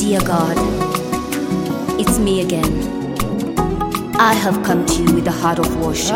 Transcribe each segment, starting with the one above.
Dear God, it's me again. I have come to you with a heart of worship.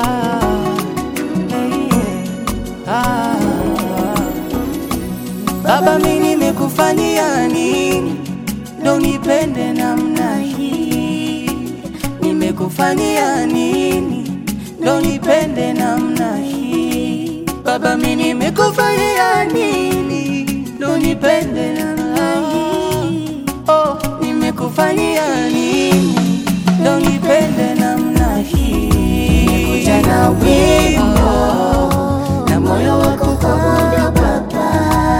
Baba, mimi nimekufanyia nini ndo nipende namna hii? Nimekufanyia nini ndo nipende namna hii? Baba, mimi nimekufanyia nini ndo nipende namna hii? Oh, nimekufanyia nini ndo nipende namna hii? Nimekuja na wimbo na moyo wako kuabudu Baba,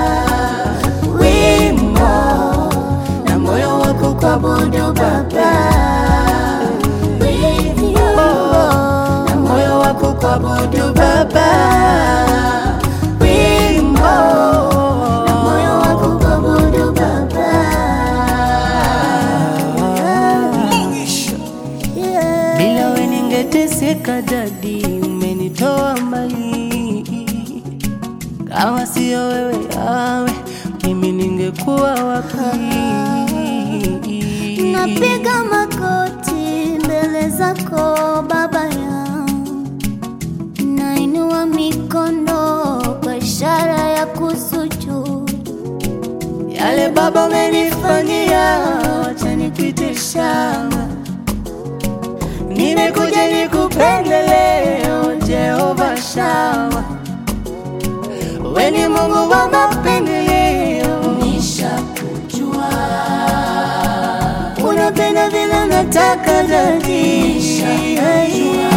wimbo na moyo wako kuabudu Baba, wimbo na moyo wako kuabudu Baba, wimbo na moyo wako kuabudu Baba. Bila wewe ningeteseka dadi, umenitoa mbali. Kama sio wewe yawe, mimi ningekuwa wapi? Napiga magoti mbele zako Baba yangu, nainua mikono kwa ishara ya kusujudu. Yale Baba umenifanyia, acha nikuite shamba. Nimekuja nikupende leo Jehova Shama. Wewe ni Mungu wa mapendeleo, nishakujua. Unapenda vile nataka dadi, nishakujua.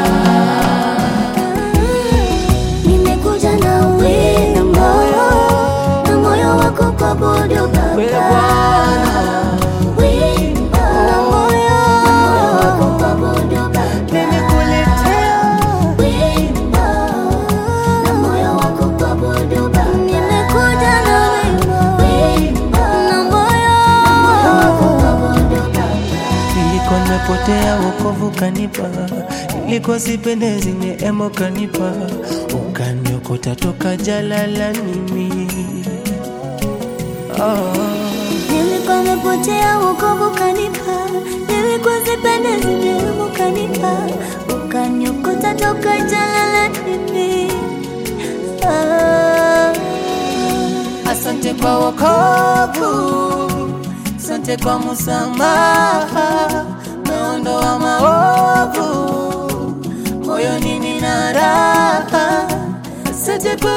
Nimekuja na wimbo na moyo wako kuabudu Baba, wimbo na moyo wako kuabudu Baba. Nimekuletea wimbo na moyo wako kuabudu Baba. Nimekuja na wimbo na moyo wako kuabudu Baba. nilikuwa nimepotea, wokovu kanipa. Nilikuwa sipendezi, neema kanipa. Ukaniokota toka jalala mimi. Nilikuwa nimepotea, wokovu kanipa. Nilikuwa sipendezi, neema kanipa. Ukaniokota toka jalala mimi. Asante kwa wokovu, asante kwa msamaha, umeondoa maovu, moyoni nina raha. Asante kwa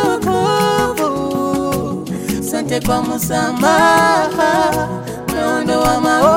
wokovu, asante kwa msamaha, umeondoa maovu.